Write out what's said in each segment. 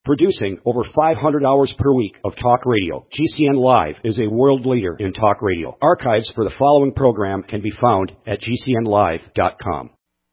Producing over 500 hours per week of talk radio, GCN Live is a world leader in talk radio. Archives for the following program can be found at GCNlive.com.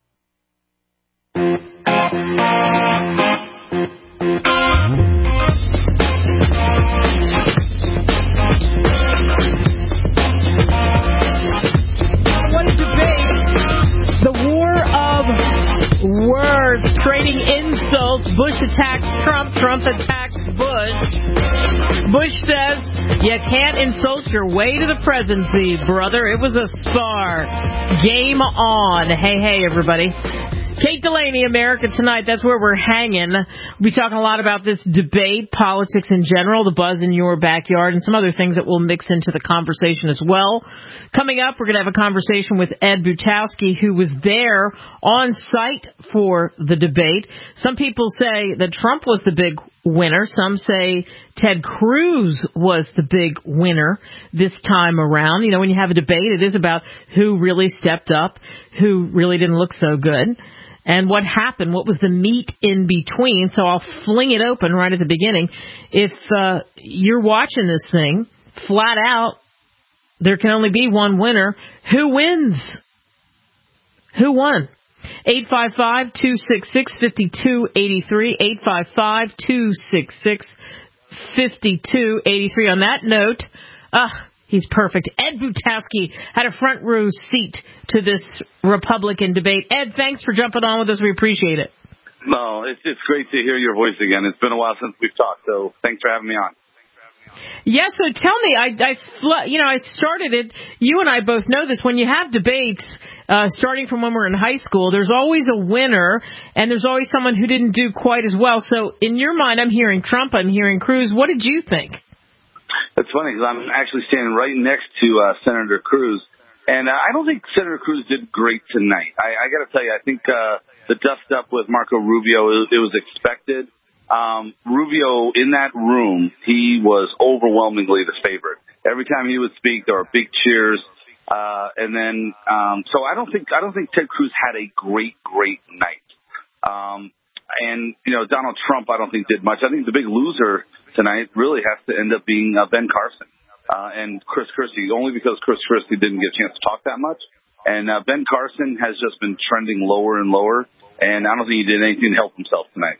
Words, trading insults. Bush attacks Trump. Trump attacks Bush. Bush says, you can't insult your way to the presidency, brother. It was a spar. Game on. Hey, everybody. Kate Delaney, America Tonight. That's where we're hanging. We'll be talking a lot about this debate, politics in general, the buzz in your backyard, and some other things that we'll mix into the conversation as well. Coming up, we're going to have a conversation with Ed Butowski, who was there on site for the debate. Some people say that Trump was the big winner. Some say Ted Cruz was the big winner this time around. You know, when you have a debate, it is about who really stepped up, who really didn't look so good, and what happened, what was the meat in between. So I'll fling it open right at the beginning. If you're watching this thing, flat out, there can only be one winner. Who wins? Who won? 855-266-5283, 855-266-5283. On that note, he's perfect. Ed Butowski had a front row seat to this Republican debate. Ed, thanks for jumping on with us. We appreciate it. No, it's great to hear your voice again. It's been a while since we've talked, so thanks for having me on. Yeah, so tell me, I started it, you and I both know this, when you have debates, starting from when we're in high school, there's always a winner, and there's always someone who didn't do quite as well. So in your mind, I'm hearing Trump, I'm hearing Cruz. What did you think? It's funny, because I'm actually standing right next to Senator Cruz, and I don't think Senator Cruz did great tonight. I got to tell you, I think the dust-up with Marco Rubio, it was expected. Rubio, in that room, he was overwhelmingly the favorite. Every time he would speak, there were big cheers. So I don't think Ted Cruz had a great night. Donald Trump, I don't think did much. I think the big loser tonight really has to end up being Ben Carson, and Chris Christie, only because Chris Christie didn't get a chance to talk that much. And, Ben Carson has just been trending lower and lower, and I don't think he did anything to help himself tonight.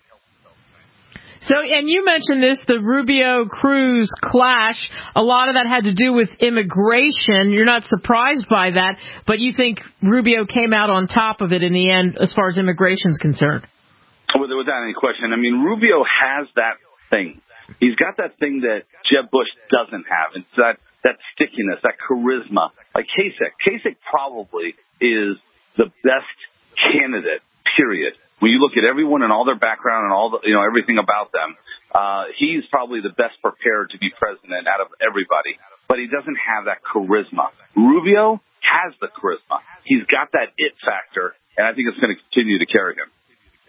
So, and you mentioned this, the Rubio-Cruz clash. A lot of that had to do with immigration. You're not surprised by that, but you think Rubio came out on top of it in the end as far as immigration is concerned? Without any question. I mean, Rubio has that thing. He's got that thing that Jeb Bush doesn't have. It's that stickiness, that charisma. Like Kasich. Kasich probably is the best candidate, period. When you look at everyone and all their background and all the, everything about them, he's probably the best prepared to be president out of everybody. But he doesn't have that charisma. Rubio has the charisma. He's got that it factor, and I think it's going to continue to carry him.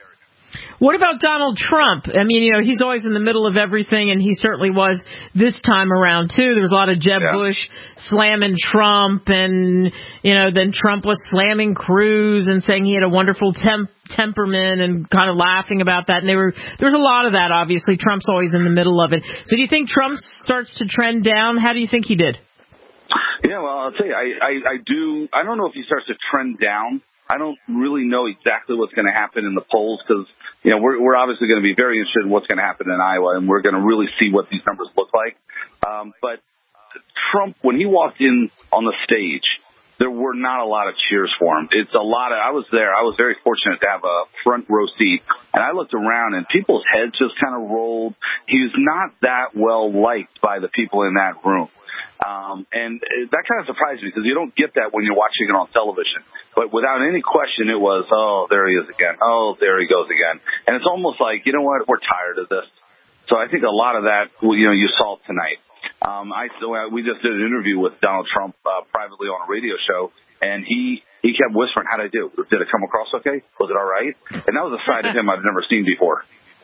What about Donald Trump? I mean, he's always in the middle of everything, and he certainly was this time around, too. There was a lot of Jeb Bush slamming Trump, and, then Trump was slamming Cruz and saying he had a wonderful temperament and kind of laughing about that. And there was a lot of that, obviously. Trump's always in the middle of it. So do you think Trump starts to trend down? How do you think he did? Yeah, well, I'll tell you, I do. I don't know if he starts to trend down. I don't really know exactly what's going to happen in the polls because, we're obviously going to be very interested in what's going to happen in Iowa, and we're going to really see what these numbers look like. But Trump, when he walked in on the stage, there were not a lot of cheers for him. I was there. I was very fortunate to have a front row seat, and I looked around, and people's heads just kind of rolled. He was not that well liked by the people in that room. And that kind of surprised me because you don't get that when you're watching it on television. But without any question, it was, oh, there he is again. Oh, there he goes again. And it's almost like, you know what, we're tired of this. So I think a lot of that, you saw tonight. We just did an interview with Donald Trump privately on a radio show, and he kept whispering, how'd I do? Did it come across okay? Was it all right? And that was a side of him I've never seen before.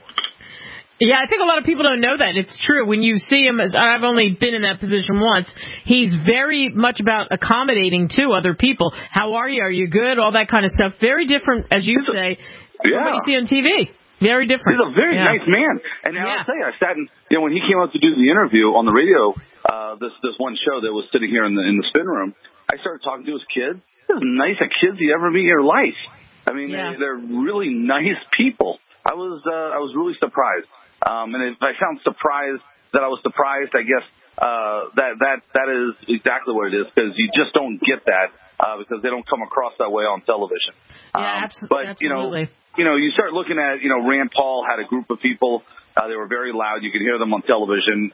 Yeah, I think a lot of people don't know that. It's true. When you see him, I've only been in that position once, he's very much about accommodating to other people. How are you? Are you good? All that kind of stuff. Very different, as you say, from what you see on TV. Very different. He's a very nice man. And I'll tell you, I sat and, when he came out to do the interview on the radio, this one show that was sitting here in the spin room, I started talking to his kids. They're as nice a kids you ever meet in your life. I mean, they're really nice people. I was really surprised. And if I sound surprised that I was surprised, I guess, that is exactly what it is, because you just don't get that, because they don't come across that way on television. Yeah, but, absolutely. You start looking at, Rand Paul had a group of people. They were very loud. You could hear them on television.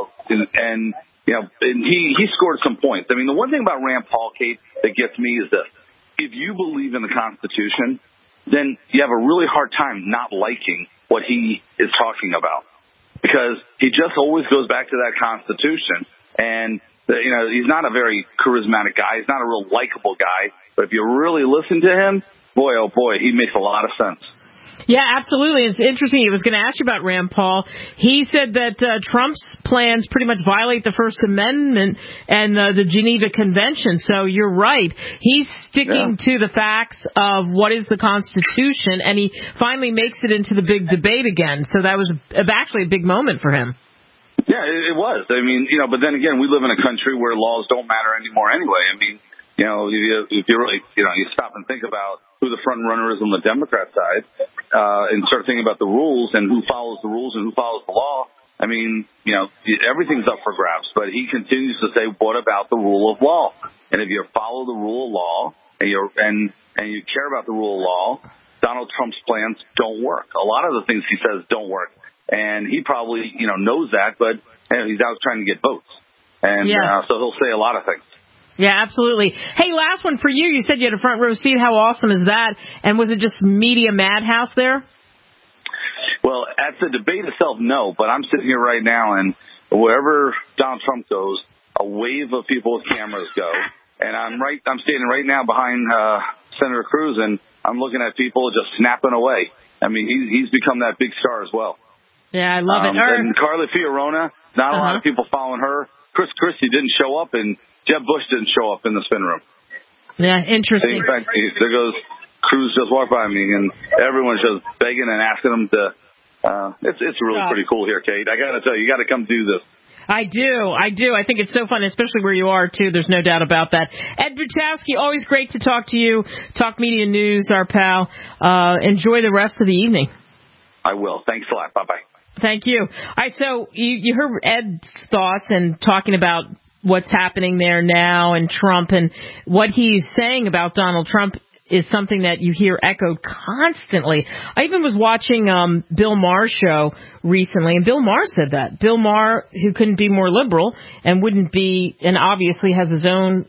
And he scored some points. I mean, the one thing about Rand Paul, Kate, that gets me is this. If you believe in the Constitution, then you have a really hard time not liking what he is talking about, because he just always goes back to that Constitution. And, he's not a very charismatic guy. He's not a real likable guy. But if you really listen to him, boy, oh boy, he makes a lot of sense. Yeah, absolutely. It's interesting. I was going to ask you about Rand Paul. He said that Trump's plans pretty much violate the First Amendment and the Geneva Convention. So you're right. He's sticking to the facts of what is the Constitution, and he finally makes it into the big debate again. So that was actually a big moment for him. Yeah, it was. I mean, but then again, we live in a country where laws don't matter anymore anyway. I mean, if you really, you stop and think about who the front runner is on the Democrat side, and start thinking about the rules and who follows the rules and who follows the law. I mean, everything's up for grabs, but he continues to say, what about the rule of law? And if you follow the rule of law and you care about the rule of law, Donald Trump's plans don't work. A lot of the things he says don't work. And he probably, knows that, but he's out trying to get votes. And so he'll say a lot of things. Yeah, absolutely. Hey, last one for you. You said you had a front row seat. How awesome is that? And was it just media madhouse there? Well, at the debate itself, no. But I'm sitting here right now, and wherever Donald Trump goes, a wave of people with cameras go. And I'm standing right now behind Senator Cruz, and I'm looking at people just snapping away. I mean, he's become that big star as well. Yeah, I love it. And Carly Fiorina, not a lot of people following her. Chris Christie didn't show up, and Jeb Bush didn't show up in the spin room. Yeah, interesting. In fact, there goes Cruz just walked by me, and everyone's just begging and asking him to. It's really pretty cool here, Kate. I got to tell you, you got to come do this. I do. I think it's so fun, especially where you are, too. There's no doubt about that. Ed Butchowski, always great to talk to you. Talk Media News, our pal. Enjoy the rest of the evening. I will. Thanks a lot. Bye-bye. Thank you. All right, so you heard Ed's thoughts and talking about what's happening there now and Trump, and what he's saying about Donald Trump is something that you hear echoed constantly. I even was watching Bill Maher's show recently, and Bill Maher said that. Bill Maher, who couldn't be more liberal and wouldn't be, and obviously has his own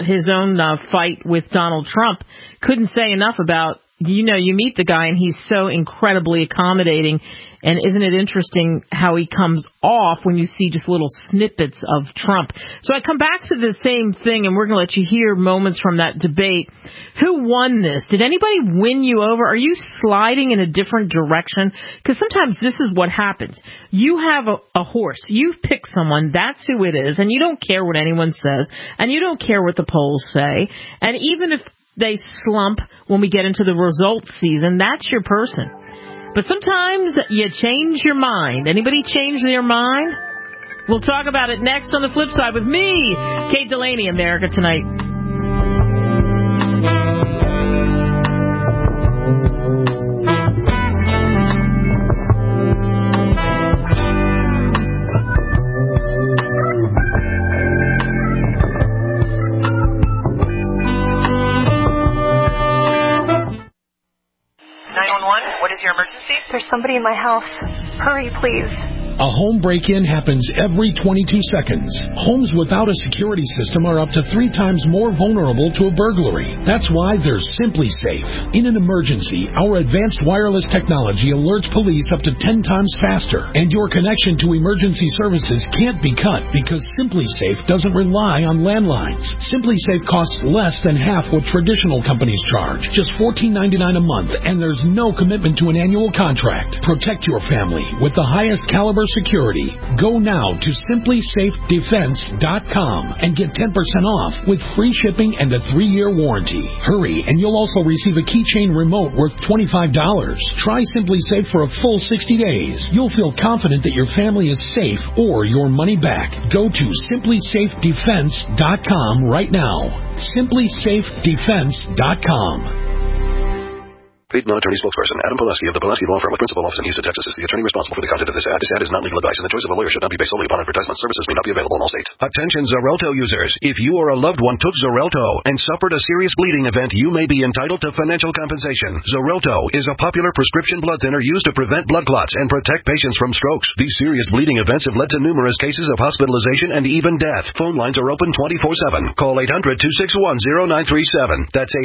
fight with Donald Trump, couldn't say enough about, you meet the guy and he's so incredibly accommodating. And isn't it interesting how he comes off when you see just little snippets of Trump? So I come back to the same thing, and we're going to let you hear moments from that debate. Who won this? Did anybody win you over? Are you sliding in a different direction? Because sometimes this is what happens. You have a horse. You've picked someone. That's who it is. And you don't care what anyone says. And you don't care what the polls say. And even if they slump when we get into the results season, that's your person. But sometimes you change your mind. Anybody change their mind? We'll talk about it next on The Flip Side with me, Kate Delaney, America Tonight. 911, what is your emergency? There's somebody in my house. Hurry, please. A home break-in happens every 22 seconds. Homes without a security system are up to 3 times more vulnerable to a burglary. That's why there's SimpliSafe. In an emergency, our advanced wireless technology alerts police up to 10 times faster, and your connection to emergency services can't be cut because SimpliSafe doesn't rely on landlines. SimpliSafe costs less than half what traditional companies charge, just $14.99 a month, and there's no commitment to an annual contract. Protect your family. with the highest caliber security. Go now to simplysafedefense.com and get 10% off with free shipping and a 3-year warranty. Hurry, and you'll also receive a keychain remote worth $25. Try Simply Safe for a full 60 days. You'll feel confident that your family is safe or your money back. Go to simplysafedefense.com right now. simplysafedefense.com. Paid non-attorney spokesperson Adam Pulaski of the Pulaski Law Firm with principal office in Houston, Texas is the attorney responsible for the content of this ad. This ad is not legal advice, and the choice of a lawyer should not be based solely upon advertisement. Services may not be available in all states. Attention Xarelto users. If you or a loved one took Xarelto and suffered a serious bleeding event, you may be entitled to financial compensation. Xarelto is a popular prescription blood thinner used to prevent blood clots and protect patients from strokes. These serious bleeding events have led to numerous cases of hospitalization and even death. Phone lines are open 24/7. Call 800-261-0937. That's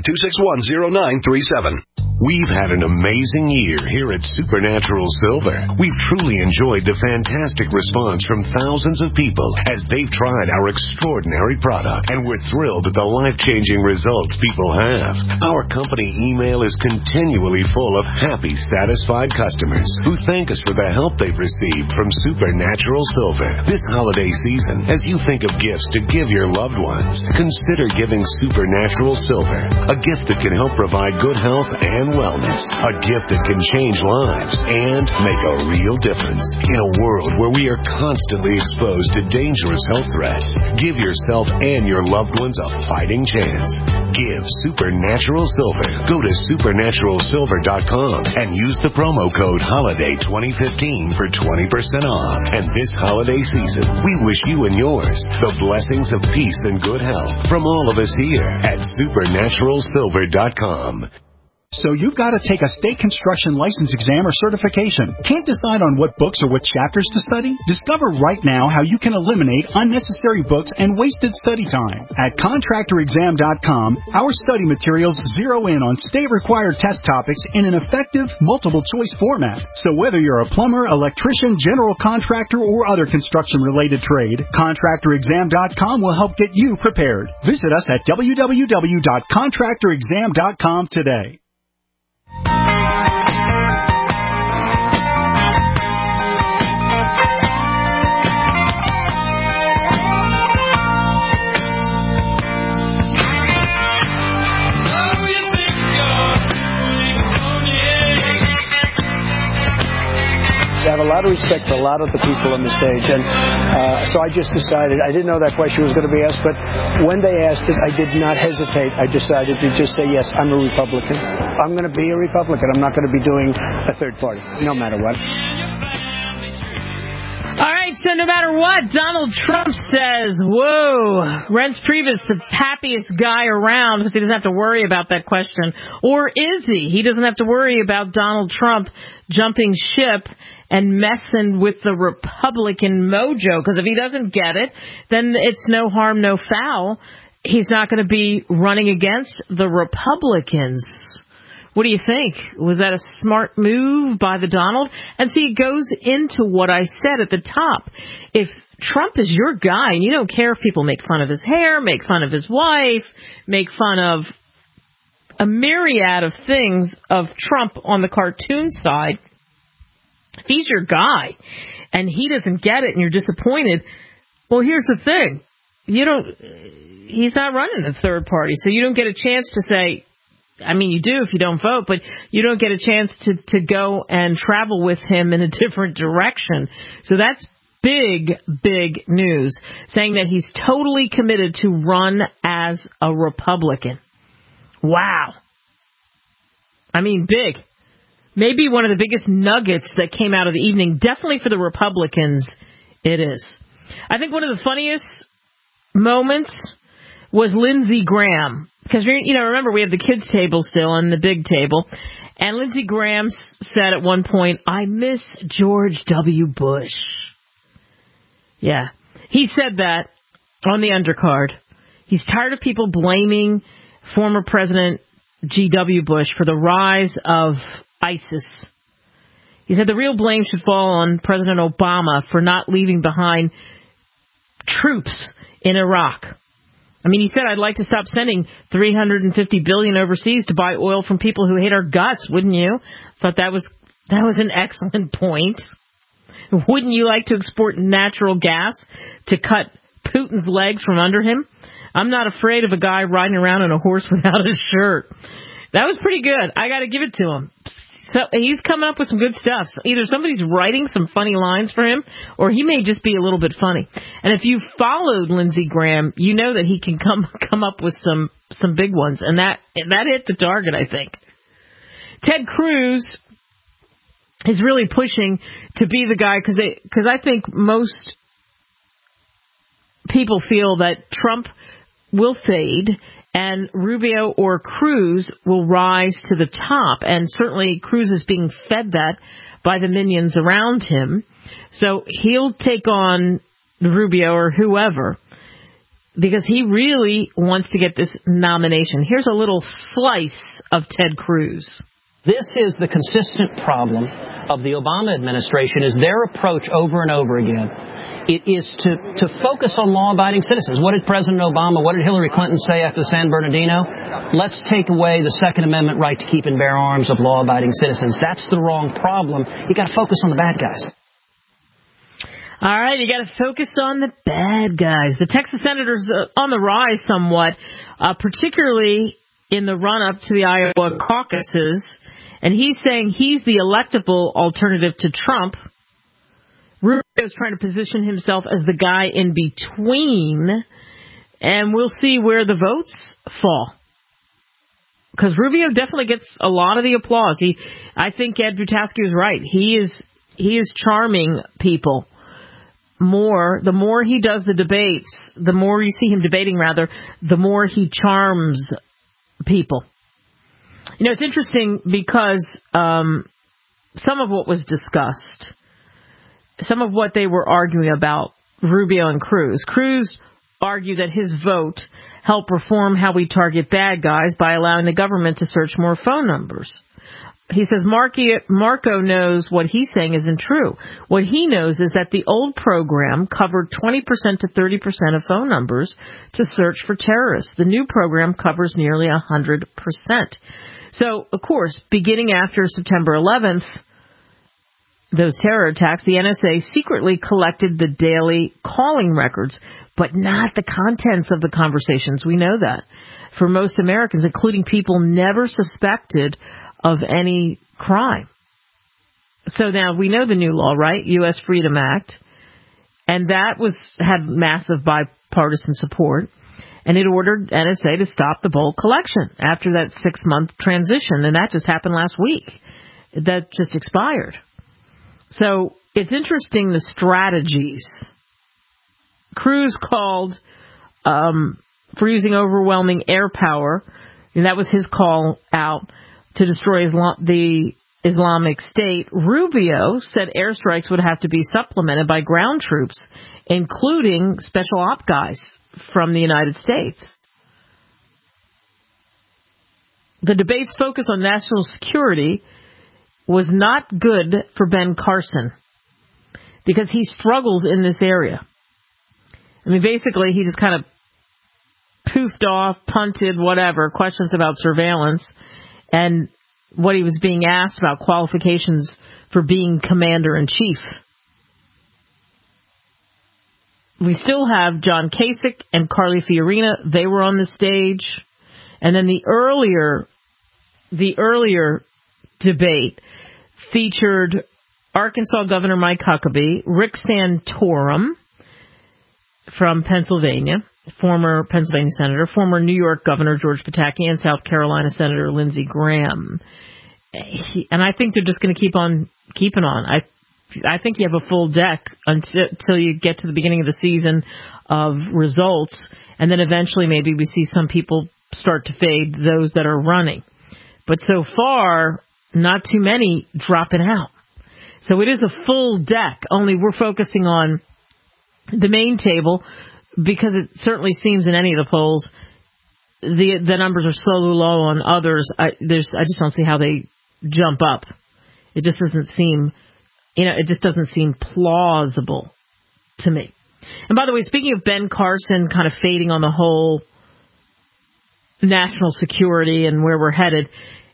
800-261-0937. We've had an amazing year here at Supernatural Silver. We've truly enjoyed the fantastic response from thousands of people as they've tried our extraordinary product, and we're thrilled at the life-changing results people have. Our company email is continually full of happy, satisfied customers who thank us for the help they've received from Supernatural Silver. This holiday season, as you think of gifts to give your loved ones, consider giving Supernatural Silver, a gift that can help provide good health and wellness, a gift that can change lives and make a real difference. In a world where we are constantly exposed to dangerous health threats, give yourself and your loved ones a fighting chance. Give Supernatural Silver. Go to supernaturalsilver.com and use the promo code HOLIDAY2015 for 20% off. And this holiday season, we wish you and yours the blessings of peace and good health from all of us here at supernaturalsilver.com. So you've got to take a state construction license exam or certification. Can't decide on what books or what chapters to study? Discover right now how you can eliminate unnecessary books and wasted study time. At contractorexam.com, our study materials zero in on state-required test topics in an effective, multiple-choice format. So whether you're a plumber, electrician, general contractor, or other construction-related trade, contractorexam.com will help get you prepared. Visit us at www.contractorexam.com today. I have a lot of respect for a lot of the people on the stage, and so I just decided, I didn't know that question was going to be asked, but when they asked it, I did not hesitate. I decided to just say, yes, I'm a Republican. I'm going to be a Republican. I'm not going to be doing a third party, no matter what. All right, so no matter what, Donald Trump says, whoa, Reince Priebus, the happiest guy around because he doesn't have to worry about that question. Or is he? He doesn't have to worry about Donald Trump jumping ship and messing with the Republican mojo, because if he doesn't get it, then it's no harm, no foul. He's not going to be running against the Republicans. What do you think? Was that a smart move by the Donald? And see, it goes into what I said at the top. If Trump is your guy, and you don't care if people make fun of his hair, make fun of his wife, make fun of a myriad of things of Trump on the cartoon side, if he's your guy and he doesn't get it and you're disappointed, well, here's the thing. He's not running the third party, so you don't get a chance to say, I mean, you do if you don't vote, but you don't get a chance to go and travel with him in a different direction. So that's big, big news, saying that he's totally committed to run as a Republican. Wow. I mean, big. Maybe one of the biggest nuggets that came out of the evening, definitely for the Republicans, it is. I think one of the funniest moments was Lindsey Graham. Because, remember, we have the kids' table still and the big table. And Lindsey Graham said at one point, I miss George W. Bush. Yeah. He said that on the undercard. He's tired of people blaming former President G.W. Bush for the rise of ISIS. He said the real blame should fall on President Obama for not leaving behind troops in Iraq. I mean, he said, I'd like to stop sending $350 billion overseas to buy oil from people who hate our guts, wouldn't you? Thought that was That was an excellent point. Wouldn't you like to export natural gas to cut Putin's legs from under him? I'm not afraid of a guy riding around on a horse without his shirt. That was pretty good. I got to give it to him. So he's coming up with some good stuff. So either somebody's writing some funny lines for him, or he may just be a little bit funny. And if you followed Lindsey Graham, you know that he can come up with some big ones. And that hit the target, I think. Ted Cruz is really pushing to be the guy because I think most people feel that Trump will fade and Rubio or Cruz will rise to the top. And certainly Cruz is being fed that by the minions around him. So he'll take on Rubio or whoever because he really wants to get this nomination. Here's a little slice of Ted Cruz. This is the consistent problem of the Obama administration is their approach over and over again. It is to focus on law-abiding citizens. What did President Obama, what did Hillary Clinton say after the San Bernardino? Let's take away the Second Amendment right to keep and bear arms of law-abiding citizens. That's the wrong problem. You got to focus on the bad guys. All right, you got to focus on the bad guys. The Texas senators on the rise somewhat, particularly in the run-up to the Iowa caucuses. And he's saying he's the electable alternative to Trump. Rubio is trying to position himself as the guy in between. And we'll see where the votes fall. Because Rubio definitely gets a lot of the applause. I think Ed Butowski is right. He is charming people more. The more he does the debates, the more you see him debating, the more he charms people. You know, it's interesting because some of what was discussed, some of what they were arguing about, Rubio and Cruz. Cruz argued that his vote helped reform how we target bad guys by allowing the government to search more phone numbers. He says Marco knows what he's saying isn't true. What he knows is that the old program covered 20% to 30% of phone numbers to search for terrorists. The new program covers nearly 100%. So, of course, beginning after September 11th, those terror attacks, the NSA secretly collected the daily calling records, but not the contents of the conversations. We know that. For most Americans, including people never suspected of any crime. So now we know the new law, right? U.S. Freedom Act. And that had massive bipartisan support. And it ordered NSA to stop the bulk collection after that 6-month transition. And that just happened last week. That just expired. So it's interesting the strategies. Cruz called for using overwhelming air power, and that was his call out to destroy the Islamic State. Rubio said airstrikes would have to be supplemented by ground troops, including special op guys from the United States. The debate's focus on national security was not good for Ben Carson because he struggles in this area. I mean, basically, he just kind of poofed off, punted, whatever, questions about surveillance and what he was being asked about qualifications for being commander-in-chief. We still have John Kasich and Carly Fiorina. They were on the stage. And then the earlier debate featured Arkansas Governor Mike Huckabee, Rick Santorum from Pennsylvania, former Pennsylvania Senator, former New York Governor George Pataki, and South Carolina Senator Lindsey Graham. And I think they're just going to keep on keeping on. I think you have a full deck until you get to the beginning of the season of results, and then eventually maybe we see some people start to fade, those that are running. But so far, not too many dropping out. So it is a full deck, only we're focusing on the main table because it certainly seems in any of the polls the numbers are so low on others. I just don't see how they jump up. It just doesn't seem... it just doesn't seem plausible to me. And by the way, speaking of Ben Carson kind of fading on the whole national security and where we're headed,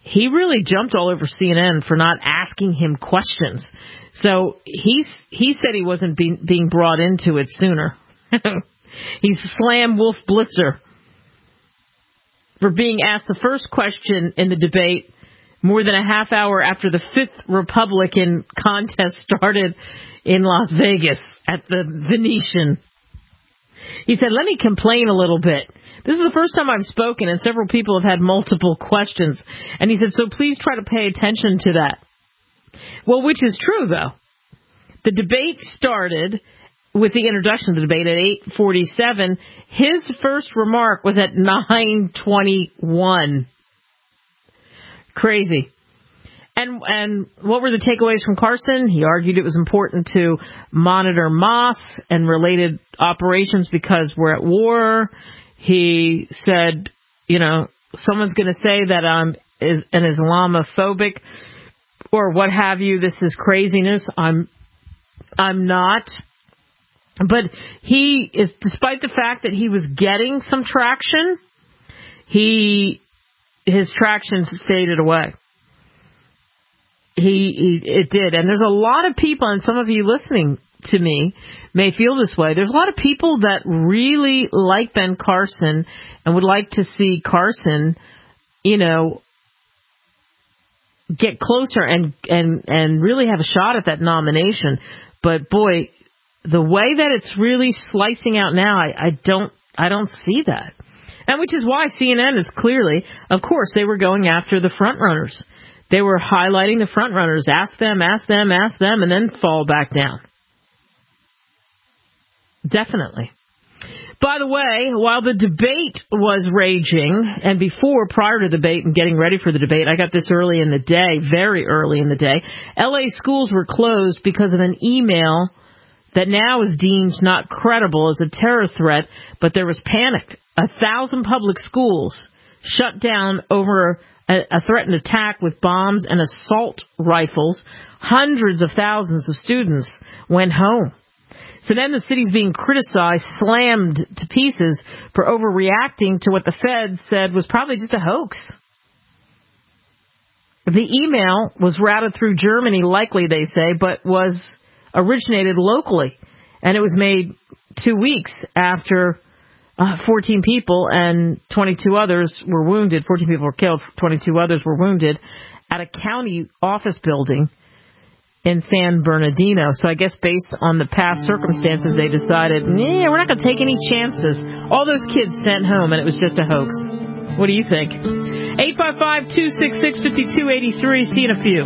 he really jumped all over CNN for not asking him questions. So he said he wasn't being brought into it sooner. He's slammed Wolf Blitzer for being asked the first question in the debate more than a half hour after the fifth Republican contest started in Las Vegas at the Venetian. He said, let me complain a little bit. This is the first time I've spoken, and several people have had multiple questions. And he said, so please try to pay attention to that. Well, which is true, though. The debate started with the introduction of the debate at 8:47. His first remark was at 9:21. Crazy. And what were the takeaways from Carson? He argued it was important to monitor Moss and related operations because we're at war. He said, someone's going to say that I'm an Islamophobic or what have you. This is craziness. I'm not. But he is, despite the fact that he was getting some traction, his traction faded away. It did. And there's a lot of people, and some of you listening to me may feel this way. There's a lot of people that really like Ben Carson and would like to see Carson, get closer and really have a shot at that nomination. But boy, the way that it's really slicing out now, I don't see that. And which is why CNN is clearly, of course, they were going after the front runners. They were highlighting the front runners. Ask them, and then fall back down. Definitely. By the way, while the debate was raging, and prior to the debate and getting ready for the debate, I got this early in the day, very early in the day, L.A. schools were closed because of an email that now is deemed not credible as a terror threat, but there was panic. 1,000 public schools shut down over a threatened attack with bombs and assault rifles. Hundreds of thousands of students went home. So then the city's being criticized, slammed to pieces for overreacting to what the feds said was probably just a hoax. The email was routed through Germany, likely, they say, but was originated locally. And it was made 2 weeks after 14 people and 22 others were wounded. 14 people were killed, 22 others were wounded at a county office building in San Bernardino. So I guess based on the past circumstances, they decided, we're not going to take any chances. All those kids sent home, and it was just a hoax. What do you think? 855-266-5283. See in a few.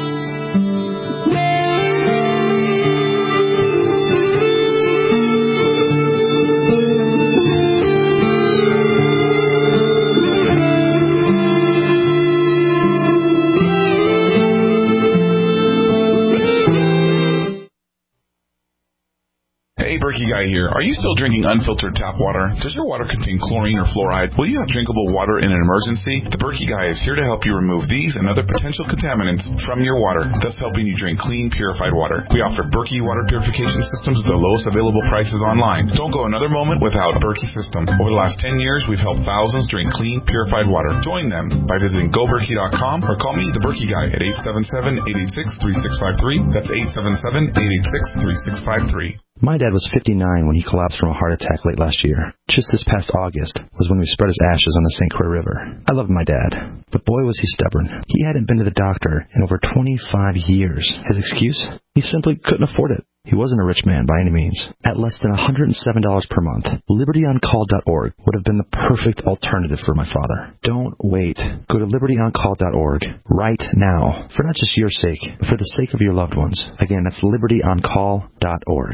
Berkey Guy here. Are you still drinking unfiltered tap water? Does your water contain chlorine or fluoride? Will you have drinkable water in an emergency? The Berkey Guy is here to help you remove these and other potential contaminants from your water, thus helping you drink clean, purified water. We offer Berkey water purification systems at the lowest available prices online. Don't go another moment without a Berkey system. Over the last 10 years, we've helped thousands drink clean, purified water. Join them by visiting GoBerkey.com or call me, the Berkey Guy, at 877-886-3653. That's 877-886-3653. My dad was 59 when he collapsed from a heart attack late last year. Just this past August was when we spread his ashes on the St. Croix River. I loved my dad, but boy was he stubborn. He hadn't been to the doctor in over 25 years. His excuse? He simply couldn't afford it. He wasn't a rich man by any means. At less than $107 per month, LibertyOnCall.org would have been the perfect alternative for my father. Don't wait. Go to LibertyOnCall.org right now, for not just your sake, but for the sake of your loved ones. Again, that's LibertyOnCall.org.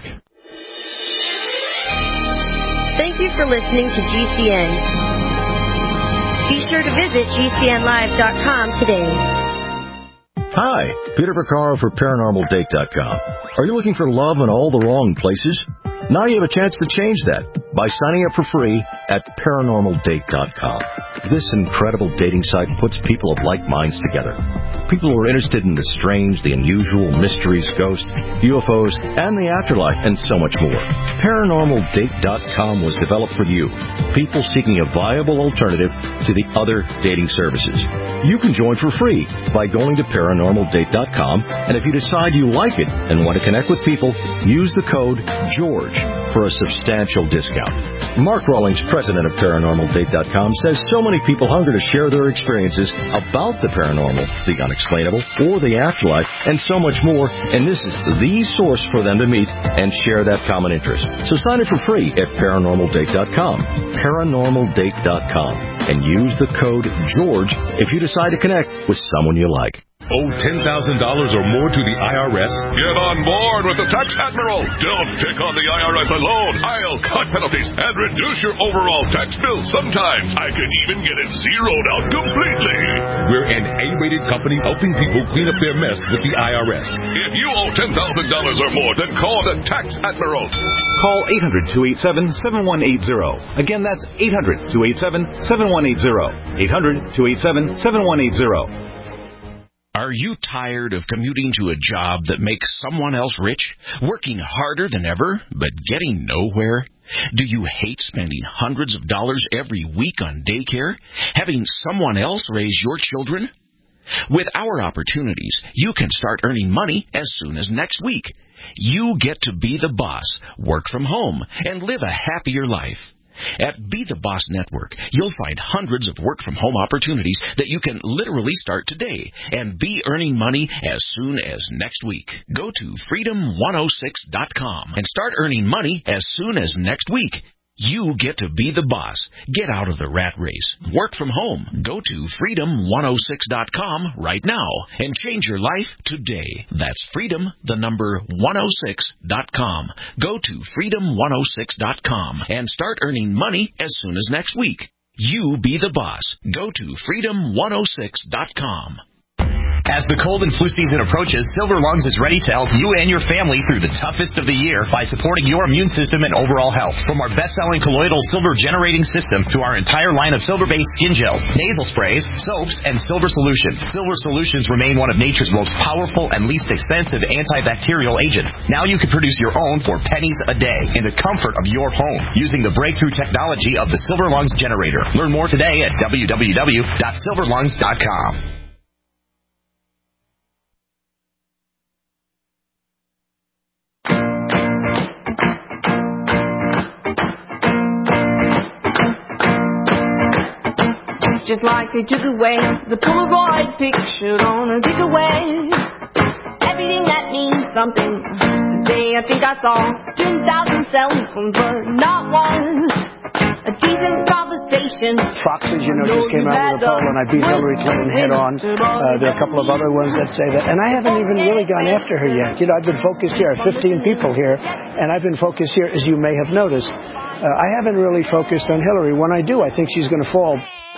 Thank you for listening to GCN. Be sure to visit GCNlive.com today. Hi, Peter Vaccaro for ParanormalDate.com. Are you looking for love in all the wrong places? Now you have a chance to change that by signing up for free at ParanormalDate.com. This incredible dating site puts people of like minds together. people who are interested in the strange, the unusual, mysteries, ghosts, UFOs, and the afterlife, and so much more. ParanormalDate.com was developed for you, people seeking a viable alternative to the other dating services. You can join for free by going to ParanormalDate.com, and if you decide you like it and want to connect with people, use the code GEORGE for a substantial discount. Mark Rawlings, president of ParanormalDate.com, says so many people hunger to share their experiences about the paranormal, the unexplainable, or the afterlife, and so much more, and this is the source for them to meet and share that common interest. So sign up for free at ParanormalDate.com, ParanormalDate.com, and use the code GEORGE if you decide to connect with someone you like. Owe $10,000 or more to the IRS? Get on board with the Tax Admiral. Don't pick on the IRS alone. I'll cut penalties and reduce your overall tax bill. Sometimes I can even get it zeroed out completely. We're an A-rated company helping people clean up their mess with the IRS. If you owe $10,000 or more, then call the Tax Admiral. Call 800-287-7180. Again, that's 800-287-7180. 800-287-7180. Are you tired of commuting to a job that makes someone else rich, working harder than ever, but getting nowhere? Do you hate spending hundreds of dollars every week on daycare, having someone else raise your children? With our opportunities, you can start earning money as soon as next week. You get to be the boss, work from home, and live a happier life. At Be the Boss Network, you'll find hundreds of work-from-home opportunities that you can literally start today and be earning money as soon as next week. Go to freedom106.com and start earning money as soon as next week. You get to be the boss. Get out of the rat race. Work from home. Go to freedom106.com right now and change your life today. That's freedom106.com. Go to freedom106.com and start earning money as soon as next week. You be the boss. Go to freedom106.com. As the cold and flu season approaches, Silver Lungs is ready to help you and your family through the toughest of the year by supporting your immune system and overall health. From our best-selling colloidal silver generating system to our entire line of silver-based skin gels, nasal sprays, soaps, and silver solutions. Silver solutions remain one of nature's most powerful and least expensive antibacterial agents. Now you can produce your own for pennies a day in the comfort of your home using the breakthrough technology of the Silver Lungs generator. Learn more today at www.silverlungs.com. Just like they took away the Polaroid picture on a giveaway. Everything that means something. Today I think I saw 10,000 cell phones, but not one. A decent conversation. Fox, as you know, just came out with a poll, and I beat Hillary Clinton head on. There are a couple of other ones that say that. And I haven't even really gone after her yet. You know, I've been focused here. I have 15 people here, and I've been focused here, as you may have noticed. I haven't really focused on Hillary. When I do, I think she's going to fall.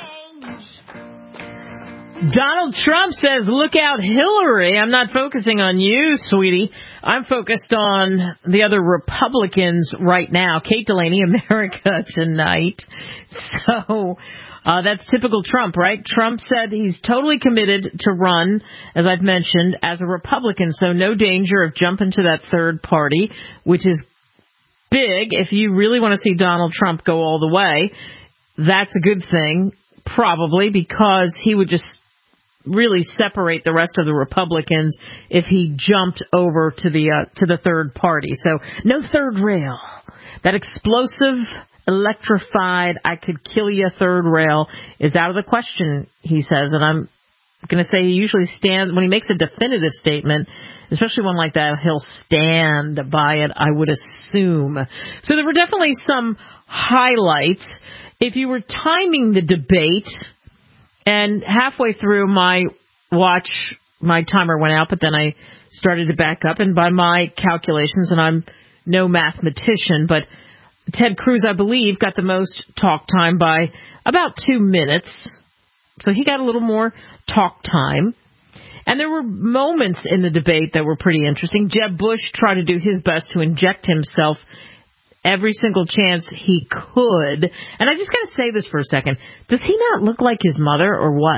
Donald Trump says, look out, Hillary. I'm not focusing on you, sweetie. I'm focused on the other Republicans right now. Kate Delaney, America Tonight. So that's typical Trump, right? Trump said he's totally committed to run, as I've mentioned, as a Republican. So no danger of jumping to that third party, which is big. If you really want to see Donald Trump go all the way, that's a good thing, probably, because he would just really separate the rest of the Republicans if he jumped over to the third party. So no third rail. That explosive, electrified, I could kill you third rail is out of the question, he says. And I'm going to say he usually stands, when he makes a definitive statement, especially one like that, he'll stand by it, I would assume. So there were definitely some highlights. If you were timing the debate, and halfway through my watch, my timer went out, but then I started to back up, and by my calculations, and I'm no mathematician, but Ted Cruz, I believe, got the most talk time by about 2 minutes. So he got a little more talk time. And there were moments in the debate that were pretty interesting. Jeb Bush tried to do his best to inject himself every single chance he could. And I just got to say this for a second. Does he not look like his mother or what?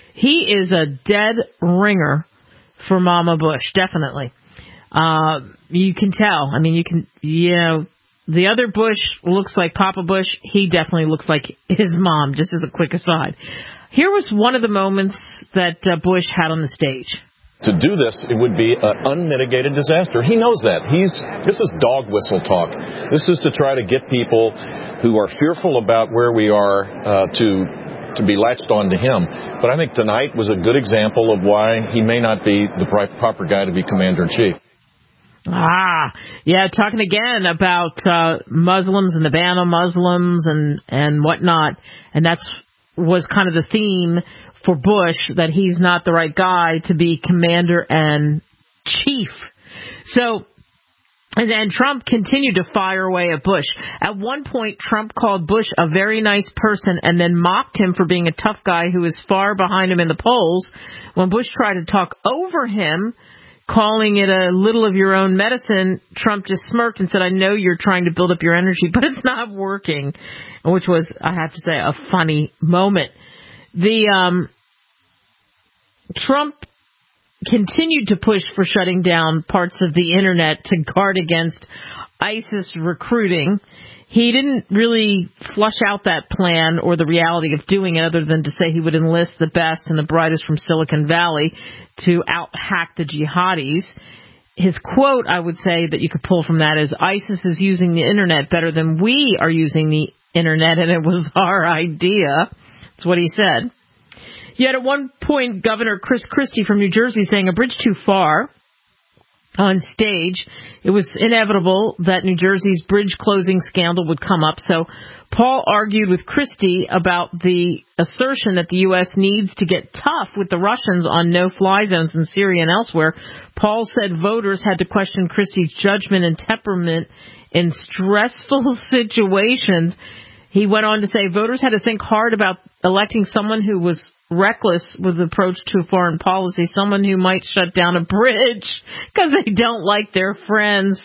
He is a dead ringer for Mama Bush, definitely. You can tell. I mean, the other Bush looks like Papa Bush. He definitely looks like his mom, just as a quick aside. Here was one of the moments that Bush had on the stage. To do this, it would be an unmitigated disaster. He knows that. This is dog whistle talk. This is to try to get people who are fearful about where we are to be latched on to him. But I think tonight was a good example of why he may not be the proper guy to be Commander-in-Chief. Yeah, talking again about Muslims and the ban on Muslims and whatnot. And that was kind of the theme for Bush, that he's not the right guy to be Commander-in-Chief. So, and then Trump continued to fire away at Bush. At one point, Trump called Bush a very nice person and then mocked him for being a tough guy who was far behind him in the polls. When Bush tried to talk over him, calling it a little of your own medicine, Trump just smirked and said, I know you're trying to build up your energy, but it's not working, which was, I have to say, a funny moment. Trump continued to push for shutting down parts of the internet to guard against ISIS recruiting. He didn't really flush out that plan or the reality of doing it, other than to say he would enlist the best and the brightest from Silicon Valley to out-hack the jihadis. His quote, I would say, that you could pull from that is, ISIS is using the internet better than we are using the internet, and it was our idea. That's what he said. Yet at one point, Governor Chris Christie from New Jersey saying a bridge too far on stage. It was inevitable that New Jersey's bridge closing scandal would come up. So Paul argued with Christie about the assertion that the U.S. needs to get tough with the Russians on no-fly zones in Syria and elsewhere. Paul said voters had to question Christie's judgment and temperament in stressful situations. He went on to say voters had to think hard about electing someone who was reckless with the approach to foreign policy, someone who might shut down a bridge because they don't like their friends.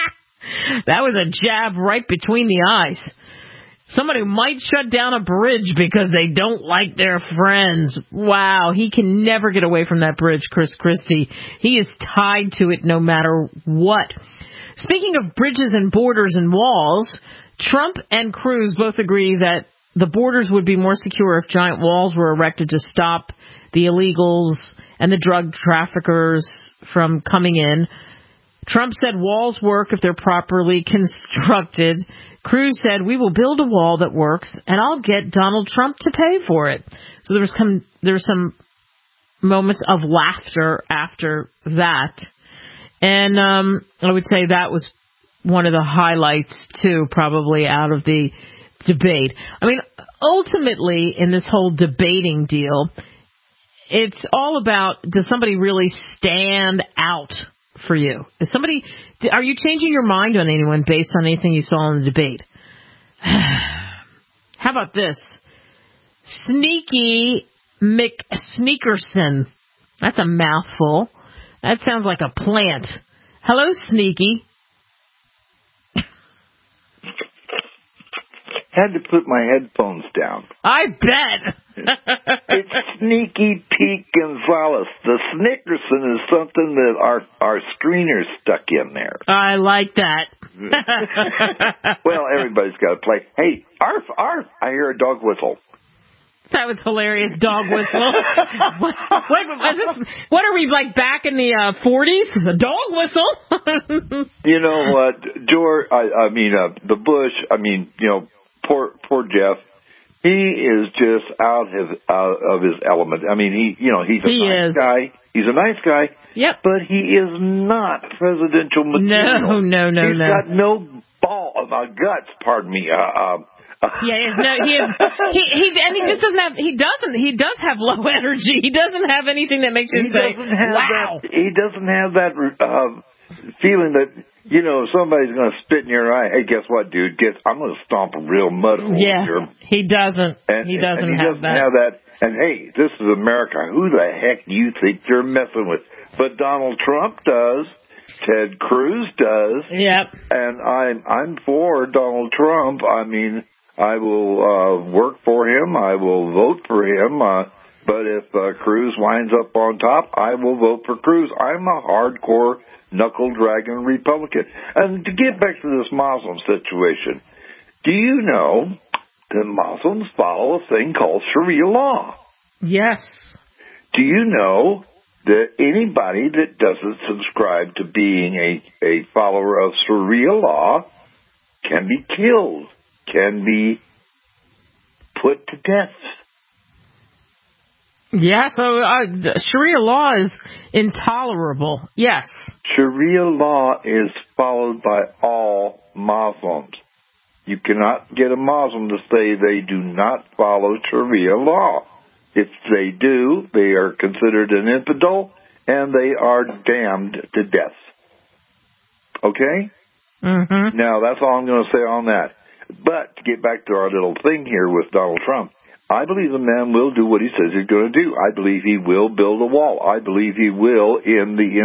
That was a jab right between the eyes. Somebody who might shut down a bridge because they don't like their friends. Wow, he can never get away from that bridge, Chris Christie. He is tied to it no matter what. Speaking of bridges and borders and walls, Trump and Cruz both agree that the borders would be more secure if giant walls were erected to stop the illegals and the drug traffickers from coming in. Trump said walls work if they're properly constructed. Cruz said, we will build a wall that works, and I'll get Donald Trump to pay for it. So there were some moments of laughter after that. And I would say that was one of the highlights, too, probably out of the debate. I mean, ultimately, in this whole debating deal, it's all about, does somebody really stand out for you? Are you changing your mind on anyone based on anything you saw in the debate? How about this? Sneaky McSneakerson. That's a mouthful. That sounds like a plant. Hello, Sneaky. Had to put my headphones down. I bet. It's Sneaky Pete Gonzalez. The Snickerson is something that our screener stuck in there. I like that. Well, everybody's got to play. Hey, arf, arf, I hear a dog whistle. That was hilarious, dog whistle. What are we, like, back in the 40s? A dog whistle? You know what, George, the Bush, poor Jeff, he is just out of his element. I mean, he's a nice guy. He's a nice guy. Yep. But he is not presidential material. No. He's got no guts, pardon me. He just doesn't have. He does have low energy. He doesn't have anything that makes you say, "Wow." He doesn't have that feeling that somebody's going to spit in your eye. Hey, guess what, dude? I'm going to stomp a real mud hole here. He doesn't. He doesn't have that. And hey, this is America. Who the heck do you think you're messing with? But Donald Trump does. Ted Cruz does. Yep. And I'm for Donald Trump. I mean, I will work for him. I will vote for him. But if Cruz winds up on top, I will vote for Cruz. I'm a hardcore knuckle-dragging Republican. And to get back to this Muslim situation, do you know that Muslims follow a thing called Sharia law? Yes. Do you know that anybody that doesn't subscribe to being a follower of Sharia law can be killed, can be put to death? Yeah, so Sharia law is intolerable. Yes. Sharia law is followed by all Muslims. You cannot get a Muslim to say they do not follow Sharia law. If they do, they are considered an infidel, and they are damned to death. Okay? Mm-hmm. Now, that's all I'm going to say on that. But to get back to our little thing here with Donald Trump, I believe the man will do what he says he's going to do. I believe he will build a wall. I believe he will end the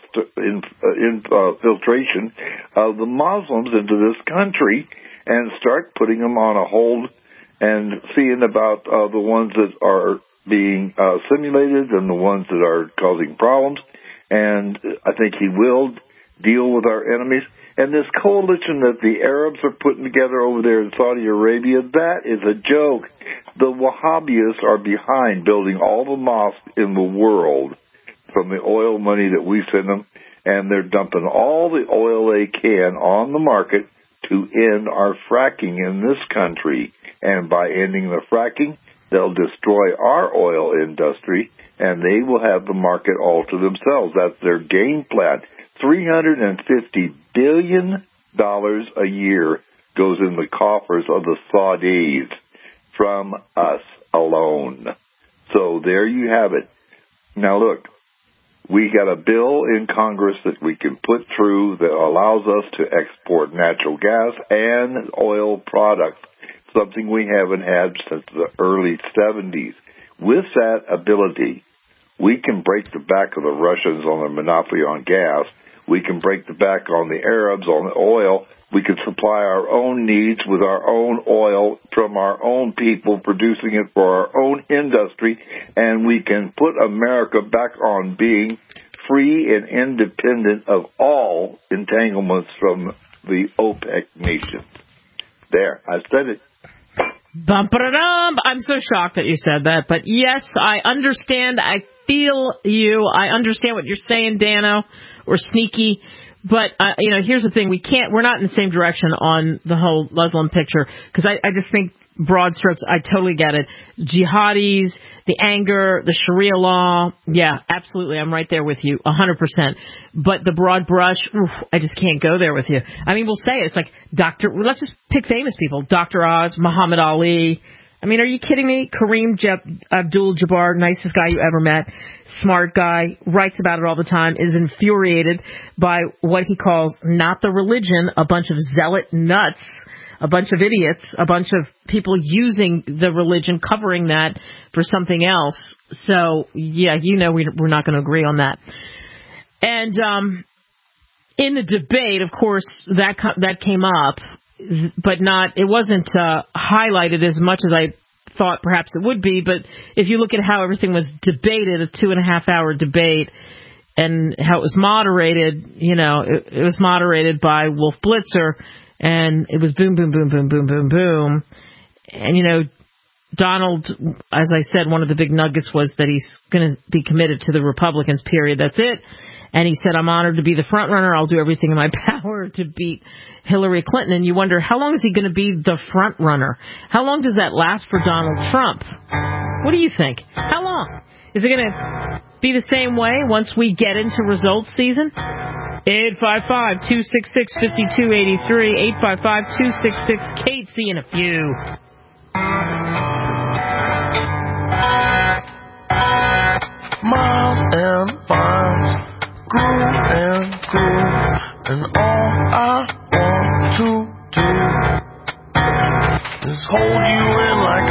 infiltration of the Muslims into this country and start putting them on a hold and seeing about the ones that are being simulated and the ones that are causing problems. And I think he will deal with our enemies. And this coalition that the Arabs are putting together over there in Saudi Arabia, that is a joke. The Wahhabis are behind building all the mosques in the world from the oil money that we send them, and they're dumping all the oil they can on the market to end our fracking in this country. And by ending the fracking, they'll destroy our oil industry, and they will have the market all to themselves. That's their game plan. $350 billion a year goes in the coffers of the Saudis from us alone. So there you have it. Now look, we got a bill in Congress that we can put through that allows us to export natural gas and oil products, something we haven't had since the early 70s. With that ability, we can break the back of the Russians on their monopoly on gas. We can break the back on the Arabs on the oil. We can supply our own needs with our own oil from our own people, producing it for our own industry, and we can put America back on being free and independent of all entanglements from the OPEC nations. There, I said it. Bum-ba-da-dum. I'm so shocked that you said that, but yes, I understand. I feel you. I understand what you're saying, Dano, or Sneaky. But here's the thing: we're not in the same direction on the whole Muslim picture, because I just think broad strokes. I totally get it. Jihadis, the anger, the Sharia law. Yeah, absolutely. I'm right there with you, 100%. But the broad brush, I just can't go there with you. I mean, we'll say it. It's like let's just pick famous people. Dr. Oz, Muhammad Ali. I mean, are you kidding me? Kareem Abdul-Jabbar, nicest guy you ever met, smart guy, writes about it all the time, is infuriated by what he calls not the religion, a bunch of zealot nuts, a bunch of idiots, a bunch of people using the religion, covering that for something else. So, yeah, we're not going to agree on that. And in the debate, of course, that came up, but it wasn't highlighted as much as I thought perhaps it would be. But if you look at how everything was debated, a 2.5-hour debate, and how it was moderated, it was moderated by Wolf Blitzer, and it was boom, boom, boom, boom, boom, boom, boom. And, Donald, as I said, one of the big nuggets was that he's going to be committed to the Republicans, period. That's it. And he said, I'm honored to be the front runner. I'll do everything in my power to beat Hillary Clinton. And you wonder, how long is he going to be the front runner? How long does that last for Donald Trump? What do you think? How long? Is it going to be the same way once we get into results season? 855-266-5283. 855-266-KATE. See you in a few. Miles and miles, groove and groove, and all I want to do is hold you in like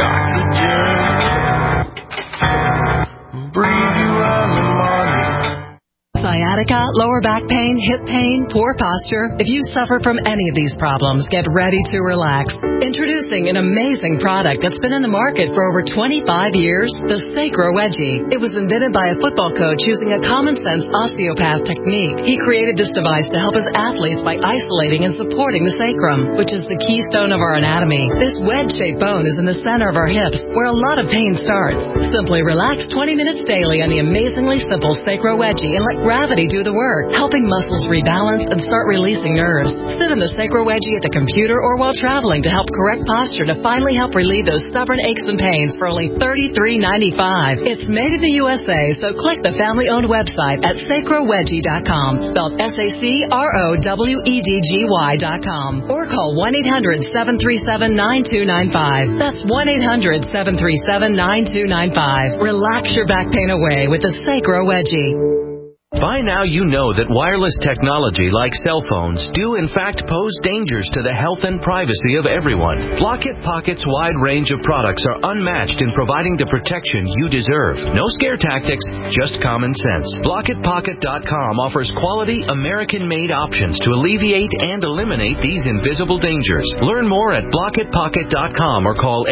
oxygen, breathe you as a money. Sciatica, lower back pain, hip pain, poor posture. If you suffer from any of these problems, get ready to relax. Introducing an amazing product that's been in the market for over 25 years, the Sacro Wedgie. It was invented by a football coach using a common-sense osteopath technique. He created this device to help his athletes by isolating and supporting the sacrum, which is the keystone of our anatomy. This wedge-shaped bone is in the center of our hips, where a lot of pain starts. Simply relax 20 minutes daily on the amazingly simple Sacro Wedgie and let gravity do the work, helping muscles rebalance and start releasing nerves. Sit in the Sacro Wedgie at the computer or while traveling to help correct posture to finally help relieve those stubborn aches and pains for only $33.95. It's made in the USA, so click the family-owned website at sacrowedgie.com, spelled SACROWEDGY.com, or call 1-800-737-9295. That's 1-800-737-9295. Relax your back pain away with the Sacro Wedgie. By now you know that wireless technology like cell phones do in fact pose dangers to the health and privacy of everyone. Blockit Pocket's wide range of products are unmatched in providing the protection you deserve. No scare tactics, just common sense. BlockitPocket.com offers quality American-made options to alleviate and eliminate these invisible dangers. Learn more at BlockitPocket.com or call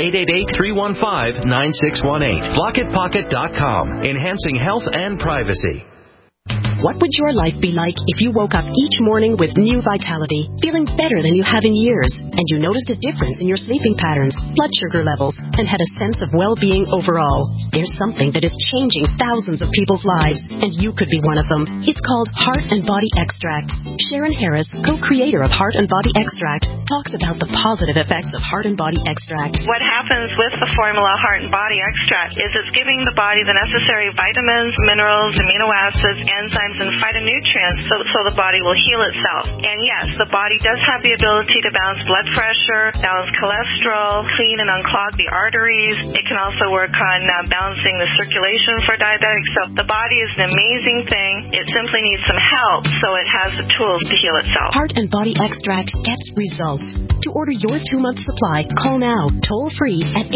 888-315-9618. BlockitPocket.com, enhancing health and privacy. What would your life be like if you woke up each morning with new vitality, feeling better than you have in years, and you noticed a difference in your sleeping patterns, blood sugar levels, and had a sense of well-being overall? There's something that is changing thousands of people's lives, and you could be one of them. It's called Heart and Body Extract. Sharon Harris, co-creator of Heart and Body Extract, talks about the positive effects of Heart and Body Extract. What happens with the formula Heart and Body Extract is it's giving the body the necessary vitamins, minerals, amino acids, enzymes, and phytonutrients so the body will heal itself. And yes, the body does have the ability to balance blood pressure, balance cholesterol, clean and unclog the arteries. It can also work on balancing the circulation for diabetics. So the body is an amazing thing. It simply needs some help, so it has the tools to heal itself. Heart and Body Extract gets results. To order your 2-month supply, call now, toll free at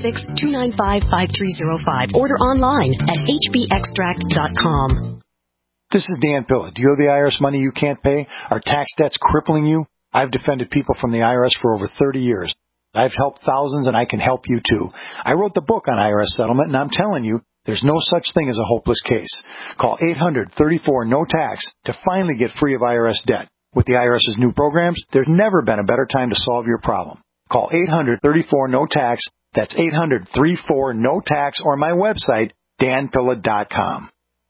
866-295-5305. Order online at hbextract.com. This is Dan Pilla. Do you owe the IRS money you can't pay? Are tax debts crippling you? I've defended people from the IRS for over 30 years. I've helped thousands, and I can help you too. I wrote the book on IRS settlement, and I'm telling you, there's no such thing as a hopeless case. Call 800-34-NO-TAX to finally get free of IRS debt. With the IRS's new programs, there's never been a better time to solve your problem. Call 800-34-NO-TAX. That's 800-34-NO-TAX, or my website, danpilla.com.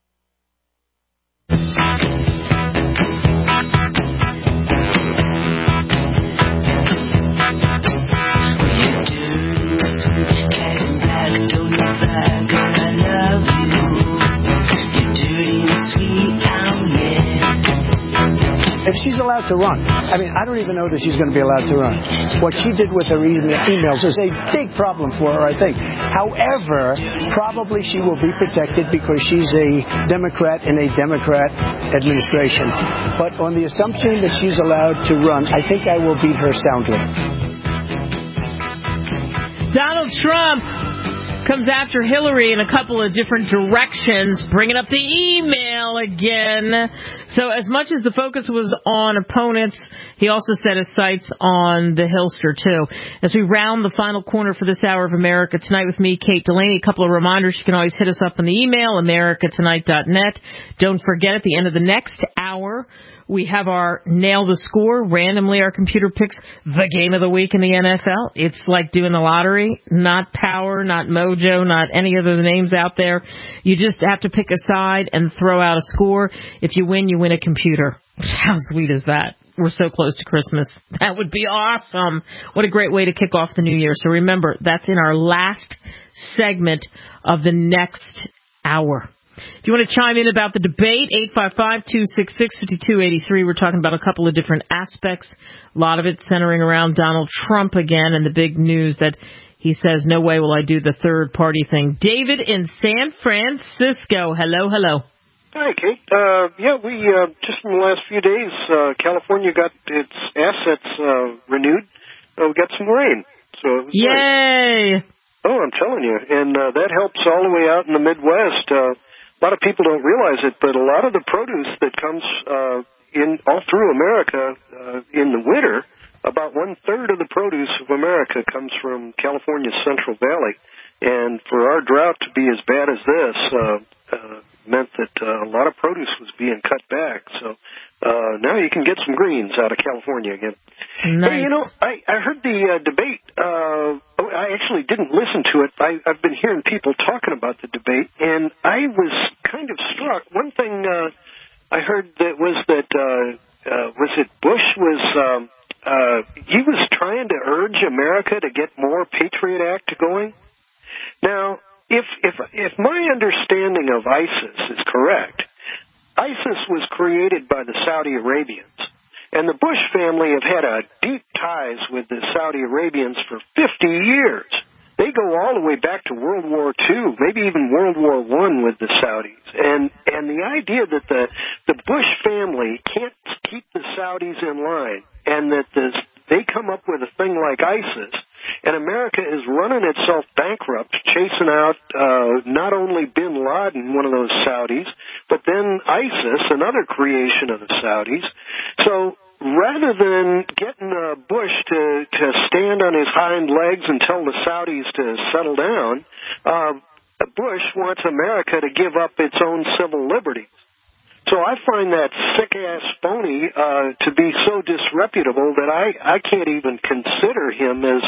If she's allowed to run, I mean, I don't even know that she's going to be allowed to run. What she did with her emails is a big problem for her, I think. However, probably she will be protected because she's a Democrat in a Democrat administration. But on the assumption that she's allowed to run, I think I will beat her soundly. Donald Trump comes after Hillary in a couple of different directions, bringing up the email again. So as much as the focus was on opponents, he also set his sights on the Hillster, too. As we round the final corner for this hour of America Tonight with me, Kate Delaney, a couple of reminders. You can always hit us up on the email, americatonight.net. Don't forget, at the end of the next hour, we have our Nail the Score. Randomly, our computer picks the game of the week in the NFL. It's like doing the lottery. Not Power, not Mojo, not any of the names out there. You just have to pick a side and throw out a score. If you win a computer. How sweet is that? We're so close to Christmas. That would be awesome. What a great way to kick off the new year. So remember, that's in our last segment of the next hour. If you want to chime in about the debate, 855-266-5283. We're talking about a couple of different aspects. A lot of it centering around Donald Trump again and the big news that he says, no way will I do the third party thing. David in San Francisco. Hello, hello. Hi, Kate. We just in the last few days, California got its assets renewed. We got some rain. So it was yay! Nice. Oh, I'm telling you. And that helps all the way out in the Midwest. A lot of people don't realize it, but a lot of the produce that comes in all through America in the winter about 1/3 of the produce of America comes from California's Central Valley. And for our drought to be as bad as this meant that a lot of produce was being cut back. So now you can get some greens out of California again. Nice. Hey, I heard the debate. I actually didn't listen to it. I've been hearing people talking about the debate, and I was kind of struck. One thing I heard that was it Bush was he was trying to urge America to get more Patriot Act going. Now, if my understanding of ISIS is correct, ISIS was created by the Saudi Arabians, and the Bush family have had deep ties with the Saudi Arabians for 50 years. They go all the way back to World War II, maybe even World War I with the Saudis. And the idea that the Bush family can't keep the Saudis in line, and that they come up with a thing like ISIS, and America is running itself bankrupt, chasing out not only bin Laden, one of those Saudis, but then ISIS, another creation of the Saudis. So rather than getting Bush to stand on his hind legs and tell the Saudis to settle down, Bush wants America to give up its own civil liberties. So I find that sick-ass phony to be so disreputable that I can't even consider him as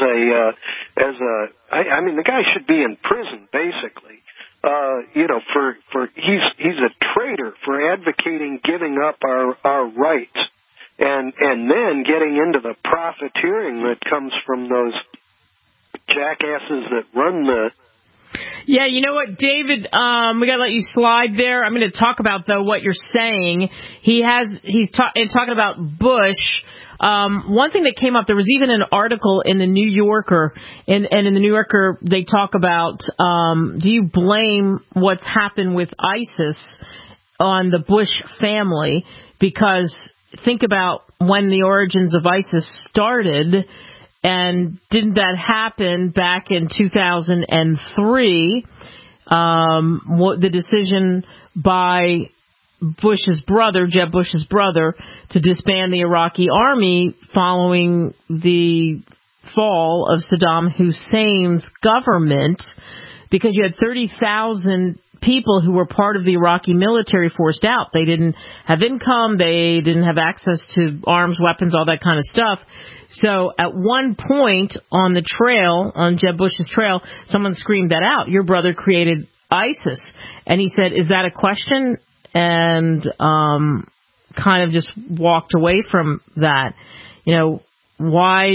I mean, the guy should be in prison, basically. For he's a traitor for advocating giving up our rights and then getting into the profiteering that comes from those jackasses that run the. Yeah, you know what, David, we gotta let you slide there. I'm gonna talk about, though, what you're saying. He's talking about Bush. One thing that came up, there was even an article in the New Yorker, and in the New Yorker they talk about, do you blame what's happened with ISIS on the Bush family? Because think about when the origins of ISIS started. And didn't that happen back in 2003? The decision by Bush's brother, Jeb Bush's brother, to disband the Iraqi army following the fall of Saddam Hussein's government, because you had 30,000 people who were part of the Iraqi military forced out. They didn't have income. They didn't have access to arms, weapons, all that kind of stuff. So at one point on the trail, on Jeb Bush's trail, someone screamed that out. Your brother created ISIS. And he said, is that a question? And kind of just walked away from that. Why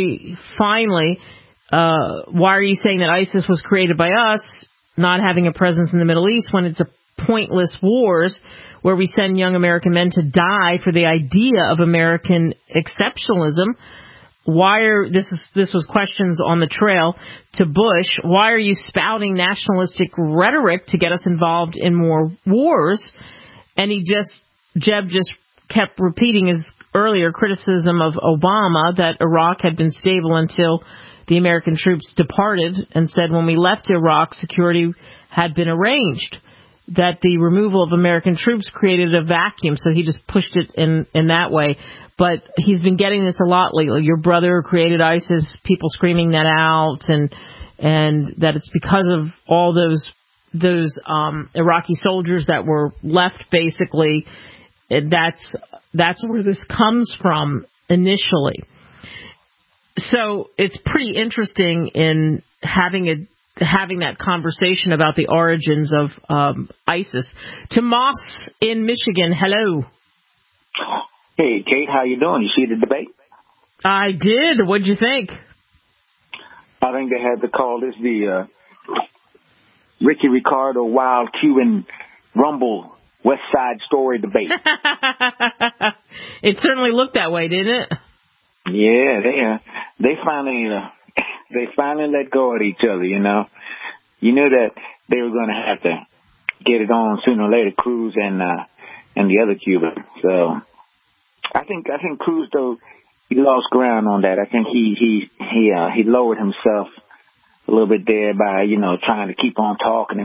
are you saying that ISIS was created by us, not having a presence in the Middle East, when it's a pointless wars where we send young American men to die for the idea of American exceptionalism? This was questions on the trail to Bush. Why are you spouting nationalistic rhetoric to get us involved in more wars? And Jeb just kept repeating his earlier criticism of Obama that Iraq had been stable until the American troops departed, and said when we left Iraq, security had been arranged, that the removal of American troops created a vacuum. So he just pushed it in that way. But he's been getting this a lot lately. Your brother created ISIS, people screaming that out, and that it's because of all those Iraqi soldiers that were left, basically. That's where this comes from initially. So it's pretty interesting in having that conversation about the origins of ISIS. To Moss in Michigan, hello. Hey, Kate, how you doing? You see the debate? I did. What'd you think? I think they had to call this the Ricky Ricardo Wild Cuban Rumble West Side Story debate. It certainly looked that way, didn't it? Yeah, they finally let go of each other. You knew that they were going to have to get it on sooner or later, Cruz and the other Cuban. So I think Cruz, though, he lost ground on that. I think he lowered himself a little bit there by trying to keep on talking.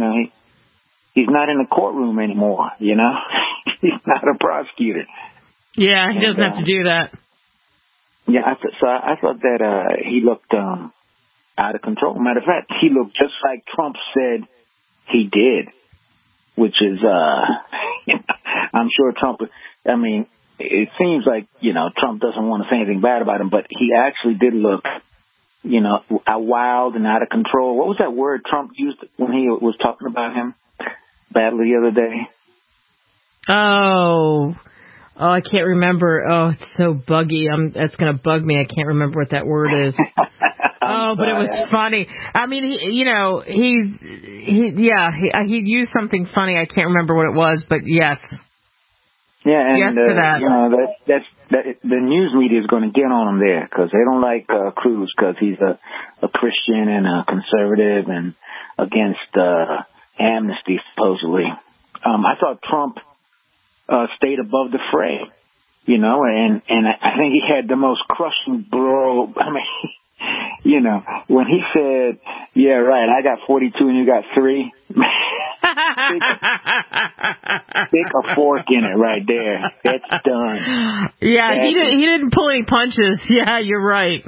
He's not in the courtroom anymore. He's not a prosecutor. Yeah, he doesn't have to do that. Yeah, I thought that he looked out of control. Matter of fact, he looked just like Trump said he did, which is, I'm sure Trump, I mean, it seems like, Trump doesn't want to say anything bad about him, but he actually did look, wild and out of control. What was that word Trump used when he was talking about him badly the other day? Oh, I can't remember. Oh, it's so buggy. That's going to bug me. I can't remember what that word is. But it was funny. I mean, he used something funny. I can't remember what it was, but yes. Yeah, and yes to that. The news media is going to get on him there because they don't like Cruz because he's a Christian and a conservative and against amnesty supposedly. I thought Trump stayed above the fray, and I think he had the most crushing blow. I mean, when he said, "Yeah, right, I got 42 and you got 3." Stick a fork in it right there. It's done. Yeah, he didn't pull any punches. Yeah, you're right.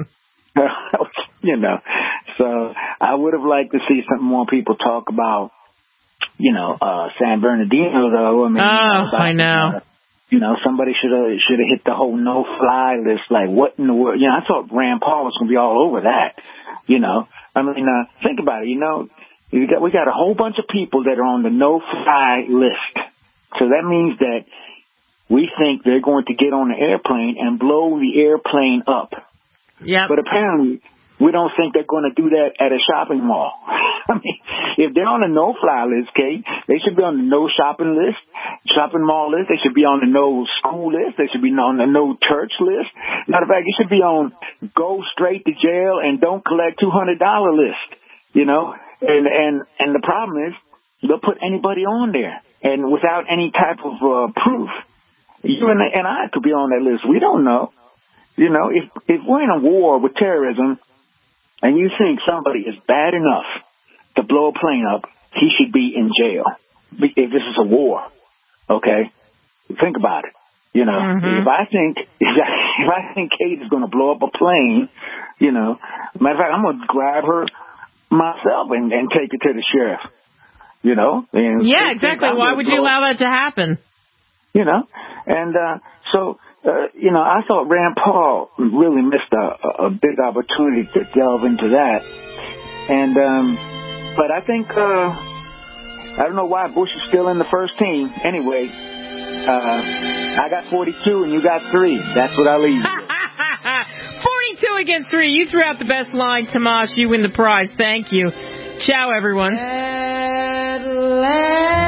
So I would have liked to see some more people talk about, San Bernardino, though. I mean, I know. Somebody should have hit the whole no-fly list. Like, what in the world? I thought Rand Paul was going to be all over that. I mean, think about it. We got a whole bunch of people that are on the no-fly list. So that means that we think they're going to get on the airplane and blow the airplane up. Yeah. But apparently, we don't think they're going to do that at a shopping mall. I mean, if they're on the no-fly list, Kate, they should be on the no-shopping list, shopping mall list. They should be on the no-school list. They should be on the no-church list. Matter of fact, it should be on go straight to jail and don't collect $200 list, And the problem is they'll put anybody on there and without any type of proof. You and I could be on that list. We don't know. If we're in a war with terrorism and you think somebody is bad enough to blow a plane up, he should be in jail. If this is a war, okay? Think about it. Mm-hmm. If I think Kate is going to blow up a plane, matter of fact, I'm going to grab her myself and take it to the sheriff. And yeah, exactly. Why would you allow that to happen? And so. I thought Rand Paul really missed a big opportunity to delve into that. And, but I think, I don't know why Bush is still in the first team. Anyway, I got 42 and you got 3. That's what I leave you. 42 against 3. You threw out the best line, Tomas. You win the prize. Thank you. Ciao, everyone. At last.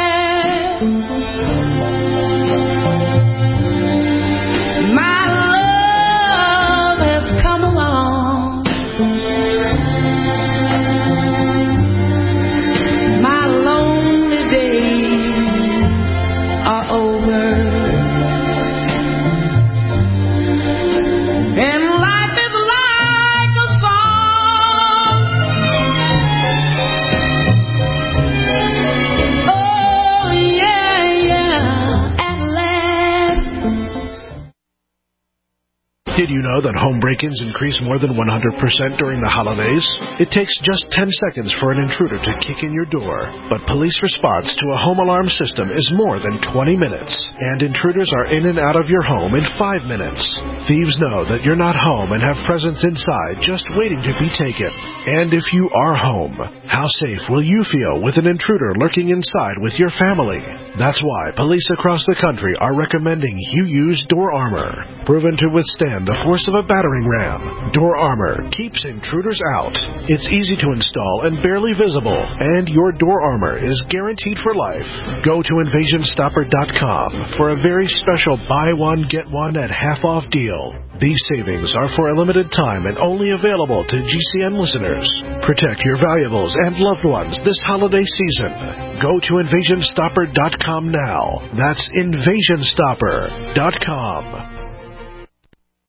Did you know that home break-ins increase more than 100% during the holidays? It takes just 10 seconds for an intruder to kick in your door, but police response to a home alarm system is more than 20 minutes, and intruders are in and out of your home in 5 minutes. Thieves know that you're not home and have presents inside just waiting to be taken. And if you are home, how safe will you feel with an intruder lurking inside with your family? That's why police across the country are recommending you use Door Armor. Proven to withstand the force of a battering ram, Door Armor keeps intruders out. It's easy to install and barely visible, and your Door Armor is guaranteed for life. Go to InvasionStopper.com for a very special buy one, get one at half-off deal. These savings are for a limited time and only available to GCN listeners. Protect your valuables and loved ones this holiday season. Go to InvasionStopper.com now. That's InvasionStopper.com.